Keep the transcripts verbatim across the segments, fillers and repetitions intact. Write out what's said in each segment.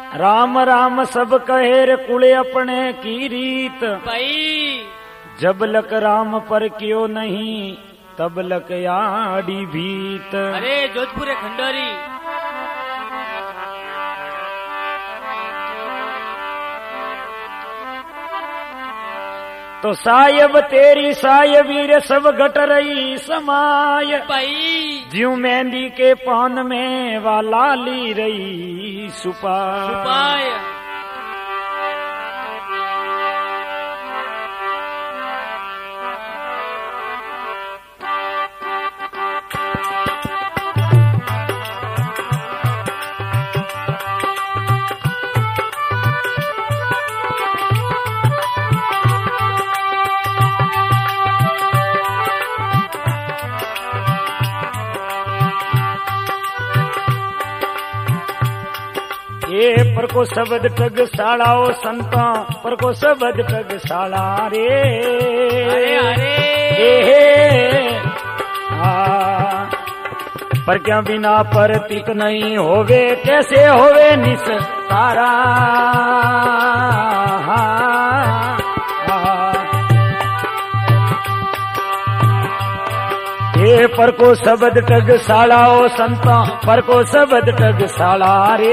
राम राम सब कहे रे कुले अपने की रीत भाई। जब लक राम पर क्यों नहीं तब लक आड़ी भीत। अरे जोधपुर खंडोरी। तो सायब तेरी साय वीर सब घट रही समाय भाई। ज्यों मेहंदी के पान में वाला ली रही सुपाय सुपाय। ये पर को शब्द टग साड़ाओ संता पर को शब्द टग साड़ा रे। अरे अरे ए आ पर क्या बिना पर तित नहीं होवे कैसे होवे निस तारा। ये पर को शब्द टग साड़ाओ संता पर को शब्द टग साड़ा रे।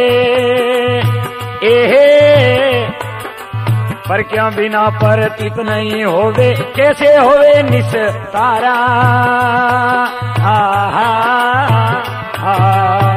ए पर क्या बिना पर तित नहीं होवे कैसे होवे निस तारा। हा हा हा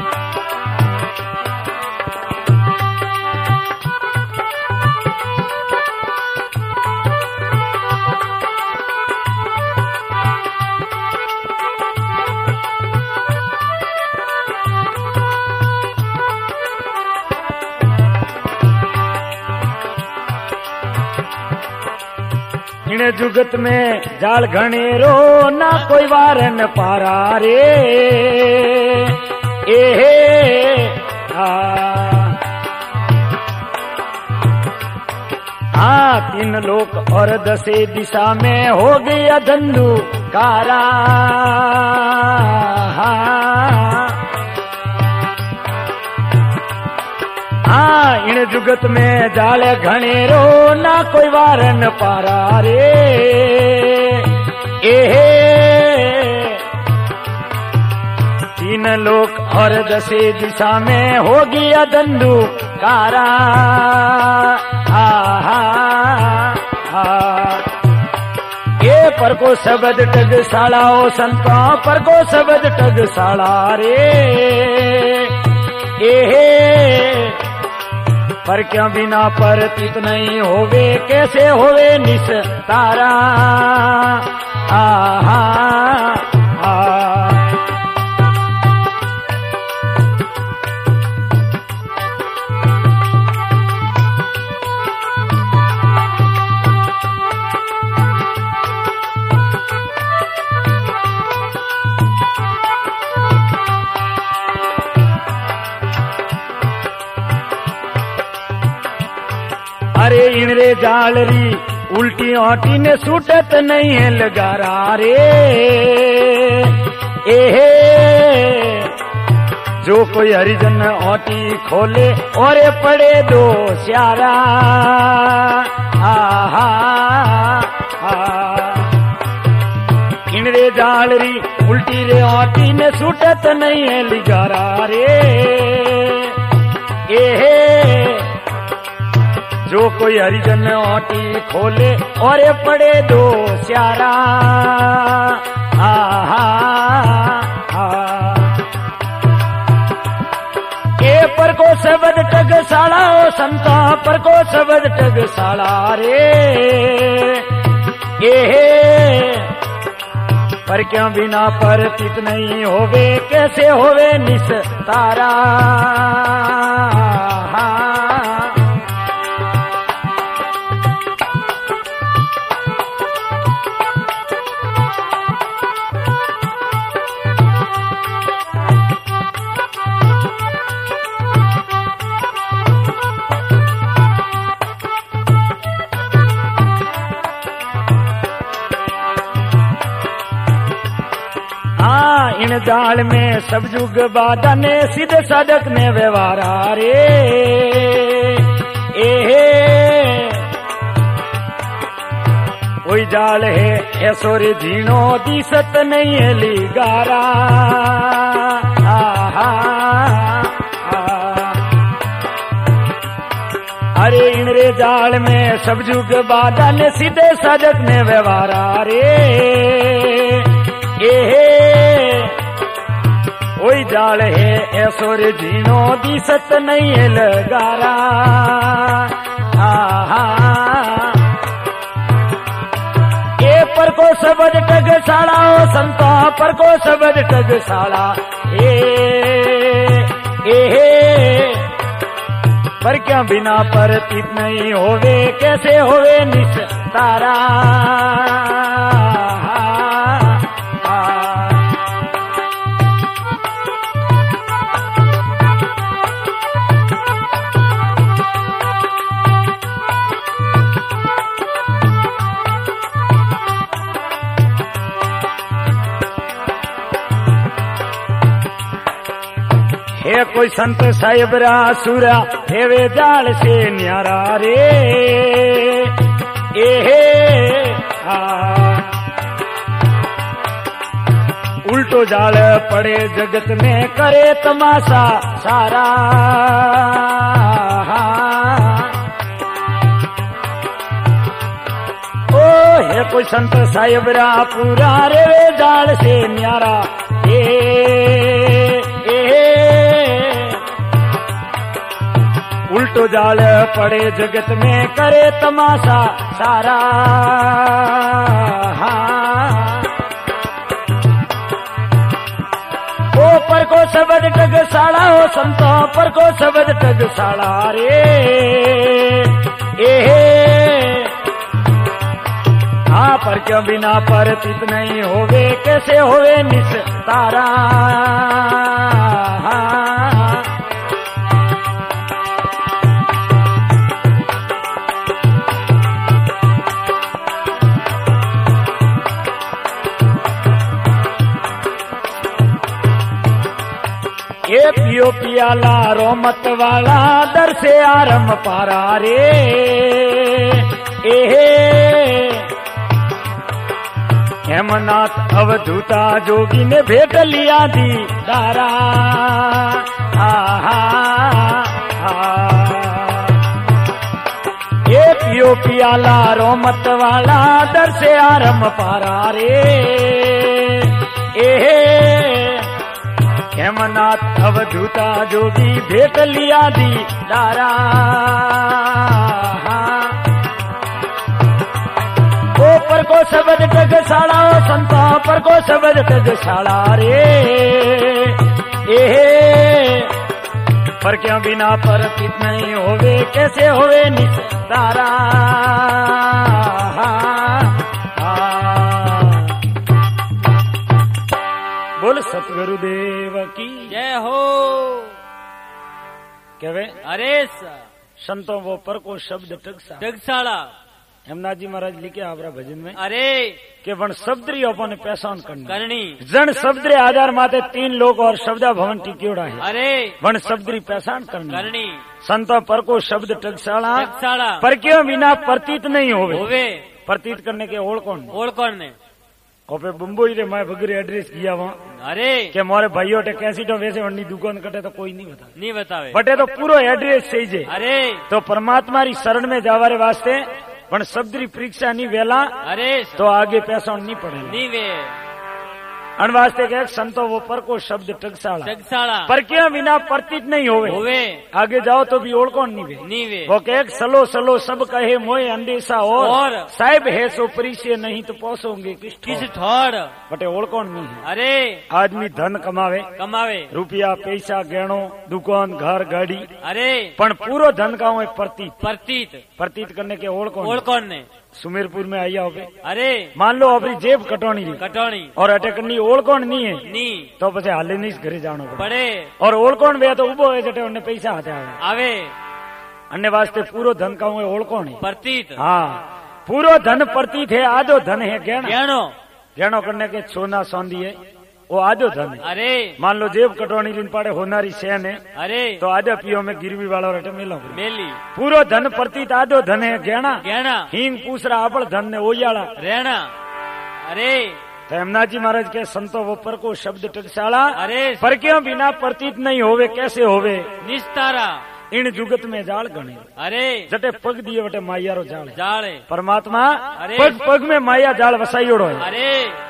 इन जुगत में जाल घनेरो ना कोई वारन पारा रे। ए हाँ तीन लोक और दसे दिशा में हो गया धंधु कारा। हाँ इन जुगत में जाल घनेरो ना कोई वारन पारा रे। ए तीन लोक और दसे दिशा में हो गया धंधु कारा। हा हा हा ये पर को शब्द टग साड़ाओ संता पर को शब्द टग साड़ा रे। ए पर क्या बिना पर तित नहीं होवे कैसे होवे निस तारा। आ हा हा अरे इनरे जालरी उल्टी आटी ने सूटत नहीं है लगारा रे। ए जो कोई हरिजन आटी खोले और पड़े दो स्यारा। हा हा हा इनरे जालरी उल्टी रे आटी ने सूटत नहीं है लगारा रे। ए जो कोई हरिजन आटी खोले और पड़े दो स्यारा। हा हा हा ए पर को शब्द टग साड़ा ओ संता पर को शब्द टग साड़ा रे। ए पर क्या बिना पर तित नहीं होवे कैसे होवे निस तारा। हा इन जाल में सब जुग बाधा ने सीधे साधक ने व्यवहारा रे ए कोई जाल है ऐसो रे झीणो दिसत नहीं है लिगारा आहा अरे इन रे जाल में सब जुग बाधा ने सीधे साधक ने व्यवहारा रे ए कोई जाल है ऐसो रे झीणो दिसत नहीं है लगारा आहा ए पर को सबद टगसाला ओ संता पर को सबद टगसाला ए ए पर क्या बिना पर तीत नहीं होवे कैसे होवे निस्तारा हे कोई संत साहिबरा सुरा हेवे जाल से न्यारा रे ए आ उल्टो जाल पड़े जगत में करे तमाशा सारा ओ हे कोई संत साहिबरा पूरा रे जाल से न्यारा ए उल्टो जाल पड़े जगत में करे तमाशा सारा ओ पर को सबद टगसाला हो संतो पर को सबद टगसाला रे ए हाँ पर क्यों बिना पर चित नहीं होवे कैसे होवे निस्तारा ये पियो पियाला रोमत वाला दर से आरम पारा रे ए हेमनाथ अवधूता जोगी ने भेट लिया दी दारा आहा ये पियो पियाला रोमत वाला दर से आरम पारा रे ए हेमनाथ अवधूता जोगी भेट लिया दी दारा ओ पर को सबद टगसाला ओ संता पर को सबद टगसाला रे ए पर क्या बिना पर चित नहीं होवे कैसे होवे निस्तारा बोल सतगुरुदेव की जय हो। कहवे अरे संतों वो पर को शब्द टगसा टगसाला हेमनाथ जी महाराज लिखे आपरा भजन में अरे के वन शब्दरी अपन पहचान करनी करनी जन शब्दरे आधार माते तीन लोग और शब्दा भवन टिक्योड़ा है अरे वन शब्दरी पहचान करनी करनी संतों पर को शब्द टगसाला टगसाला पर क्यों बिना प्रतीत नहीं होवे होवे प्रतीत करने के ओढ़ कौन ओढ़ कौन ने ओपे बुम्बई रे मैं बगरे एड्रेस किया वहाँ अरे के मोरे भाइयों टे कैसी तो वैसे वंडी दुकान कटे तो कोई नहीं बता नहीं बतावे बटे तो पूरा एड्रेस सही जे अरे तो परमात्मा री शरण में जावारे वास्ते पण शब्दरी परीक्षा नहीं वेला अरे तो आगे पैसा नहीं पड़ेगा नहीं वे अनवास्ते के संतो वो पर को शब्द टगसाला टगसाला पर क्या बिना प्रतीत नहीं होवे होवे आगे जाओ तो भी ओढ़ कौन नहीं वे नहीं वे वो के सलो सलो सब कहे मोए अंदेशा और, और साहिब है सो परिचय नहीं तो पहुंचोगे किस किस ठोड़ बटे ओढ़ कौन नहीं है अरे आदमी धन कमावे कमावे रुपया पैसा गहणो दुकान घर गाड़ी अरे पण पूरो धन का है प्रतीत प्रतीत प्रतीत करने के ओढ़ कौन ओढ़ कौन ने सुमेरपुर में आया होगे अरे मान लो अपनी जेब कटौनी है कटौनी और अटकनी ओढ़ कौन नहीं है नी तो पछे हाले नहीं घरे जानो पड़े पड़े और ओढ़ कौन वे तो उबो है जटे उन्हें पैसा हाथे आवे आवे अन्य वास्ते पूरो धन का है ओढ़ कौन है प्रतीत हाँ पूरो धन प्रतीत है आधो धन है गहना गहनो गहनो करने के सोना चांदी है वो आधो धन है। अरे मान लो जेब कटवानी लिन पाड़े होनारी सेन है अरे तो आधो पियो में गिरवी वाला रटे मिलो मेली पूरो धन प्रतीत आधो धन है गहना गहना हींग पूसरा आपड़ धन ने ओयाला रहना। अरे तो हेमनाथ जी महाराज के संतो वो पर को शब्द टकसाला अरे पर क्यों बिना प्रतीत नहीं होवे कैसे होवे निस्तारा इन जुगत में जाल गणे अरे जटे पग दिए वटे मायारो जाल है। जाले परमात्मा अरे पग पग में माया जाल वसाईड़ो है अरे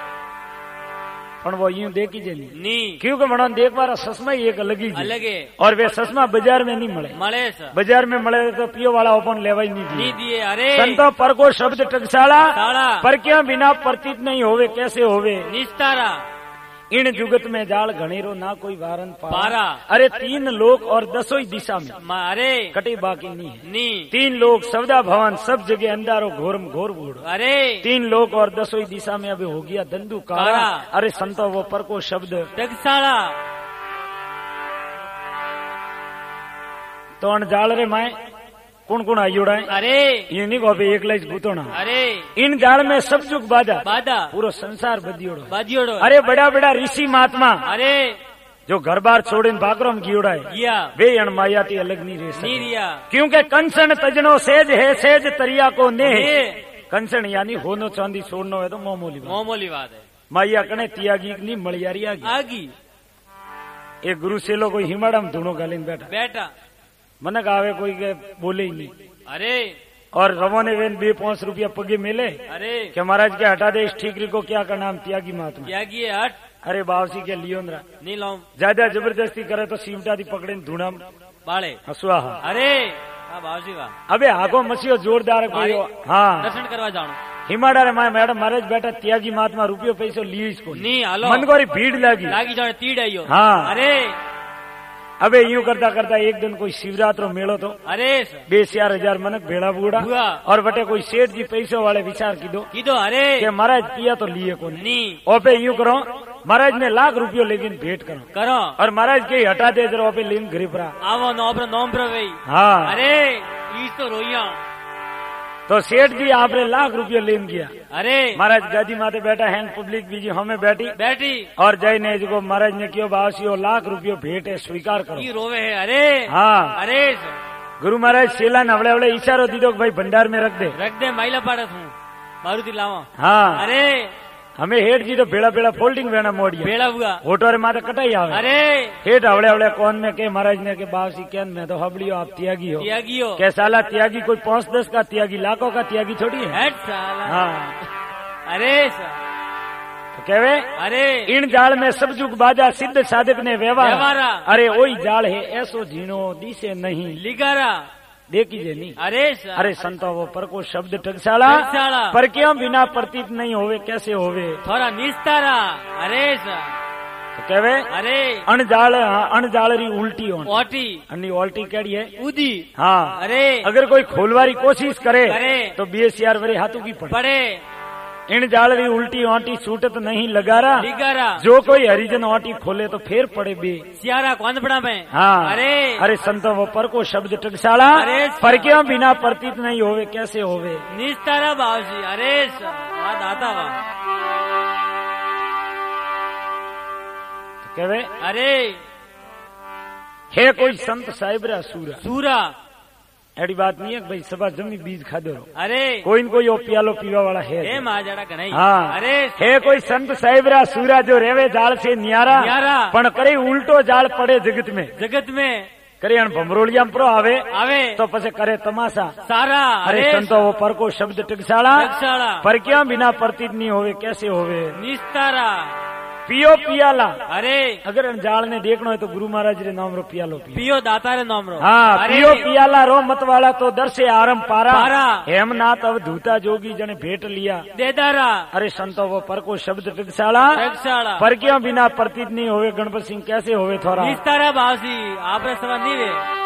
पण वो यूं देखी जे नहीं नी क्योंकि मनो देख बारा ससमा ही एक अलग ही जी। अलग है और वे ससमा बाजार में नहीं मिले मले स बाजार में मिले तो पियो वाला ओपन लेवा ही नहीं नी दिए दिए। अरे संतो पर को शब्द टकसाला साला पर क्यों बिना प्रतीत नहीं होवे कैसे होवे निस्तारा इन जुगत में जाल घनेरो ना कोई वारन पारा, पारा। अरे तीन लोक और दसों ही दिशा में मा- अरे कटी बाकी नहीं है नी तीन लोग सवदा भवन सब जगह अंधारो घोरम घोर बूढ़ अरे तीन लोग और दसों ही दिशा में अभी हो गया दंडू कारा। कारा। अरे संतो वो पर को शब्द टकसाला तो अनजाल रे माए कौन कौन आई उड़ाए अरे ये नहीं को एक लाइस भूतोना अरे इन जाल में सब जुग बाजा बादा पूरा संसार बदियोड़ो। बाजियोड़ो अरे बड़ा बड़ा ऋषि महात्मा अरे जो घर बार छोड़े बागरों की उड़ाए किया वे अण माया ती अलग नहीं रह नी सकते रिया क्योंकि कंसन तजनो सेज है सेज तरिया को ने ने। कंसन यानी होनो चांदी छोड़नो है तो मामूली बात। मामूली बात है माया कने त्यागी नहीं मलियारी आगी आगी एक गुरु सेलो कोई हिमाड़म धूणो गालीन बैठा बेटा मनक आवे कोई के बोले ही नहीं अरे और रवो ने वेन बे पांच रुपया पगे मिले अरे कि महाराज के हटा दे इस ठीकरी को क्या का नाम त्यागी महात्मा। त्यागी है हट अरे बावसी के लियोंद्रा नी लाऊं ज्यादा जबरदस्ती करे तो सीमटा दी पकड़े धूणा बाले हसुआ। अरे हाँ बाबूजी वाह अबे आगो मसीहो जोरदार कोई हाँ दर्शन करवा जानो हिमाड़ा रे माए मैडम महाराज बेटा त्यागी महात्मा रुपयो पैसो लियो इसको नी हालो मन को भीड़ लगी लागी जाने तीड़ आइयो हाँ। अरे अबे यूं करता करता एक दिन कोई शिवरात्रो मेलो तो अरे बे चार हजार मनक भेड़ा बूढ़ा हुआ। और बटे कोई सेठ जी पैसों वाले विचार की दो कीधो अरे कि महाराज पिया तो लिए को नहीं नी ओपे यूं करो महाराज ने लाख रुपयो लेकिन भेंट करो करो और महाराज के हटा दे जरा ओपे लेकिन गरीबरा आवो नोब्र नोम्ब्र वही हाँ। अरे ईज तो रोइया तो सेठ जी आपने लाख रुपयो लेन गया अरे महाराज गादी माते बैठा है पब्लिक बीजी हमें बैठी बैठी और जय ने जो महाराज ने क्यों बावसी लाख रुपयो भेंट है स्वीकार करो। की रोवे है अरे हाँ। अरे गुरु महाराज सेला नवड़े अवड़े इशारो दी दो भाई भंडार में रख दे रख दे माइला पाड़त हूँ मारुति लावा हाँ। अरे हमें हेठ जी तो बेड़ा बेड़ा फोल्डिंग वेना मोड़िया बेड़ा हुआ होटो रे माता कटाई आवे अरे हेठ अवड़े अवड़े कौन में के महाराज ने के बावसी क्या मैं तो हबलियो आप त्यागी हो त्यागी हो क्या साला त्यागी कोई पांच दस का त्यागी लाखों का त्यागी थोड़ी है। हट साला हाँ अरे सा तो कहवे अरे इन जाल में सब जुग बाजा सिद्ध साधक ने व्यवहार व्यवहारा। अरे वही जाल है ऐसो झीनो दिसे नहीं लिगारा देखी जे नहीं। अरे सा अरे संतो वो पर को शब्द टकसाला टकसाला। पर क्यों बिना प्रतीत नहीं होवे कैसे होवे थोड़ा निस्तारा अरे सा तो कहवे अरे अणजाल अणजालरी उल्टी होन ओटी अन्नी उल्टी कड़ी है उदी हाँ। अरे अगर कोई खोलवारी कोशिश करे, करे। तो बीएस यार वरे हाथों की पड़े पड़े इन जालरी उल्टी ओटी सूटत नहीं लगारा लिगारा जो कोई हरिजन ओटी खोले तो फिर पड़े बे सियारा कौन बड़ा में हाँ। अरे अरे संतो वो पर को शब्द टकसाला अरे पर क्यों बिना प्रतीत नहीं होवे कैसे होवे निस्तारा बाबूजी अरे सा वाह दादा वाह तो कहवे अरे है कोई संत साहिबरा सूरा सूरा एडी बात नहीं है कि भाई सभा जमी बीज खादो रहो अरे कोई न कोई ओ पियालो पीवा वाला है ए महाजड़ा कन्हई हाँ। अरे है कोई संत साहिबरा सूरा जो रेवे जाल से न्यारा न्यारा। पण करे उल्टो जाल पड़े जगत में जगत में करे अण भमरोलिया प्रो आवे आवे तो पसे करे तमाशा सारा अरे संतो वो पर को शब्द टकसाला टकसाला। पर क्या बिना प्रतीत नहीं होवे कैसे होवे निस्तारा पियो पियाला अरे अगर जाल ने देखना है तो गुरु महाराज रे नाम रो पियालो पियो पियो दाता रे नाम रो हाँ अरे पियो पियाला रो मत वाला तो दर से आरम पारा पारा। हेमनाथ अब धूता जोगी जने भेंट लिया देदारा अरे संतो वो पर को शब्द टकसाला टकसाला। पर क्यों बिना प्रतीत नहीं होवे गणपत सिंह कैसे होवे थोड़ा निस्तारा बासी आपरे सवा नहीं वे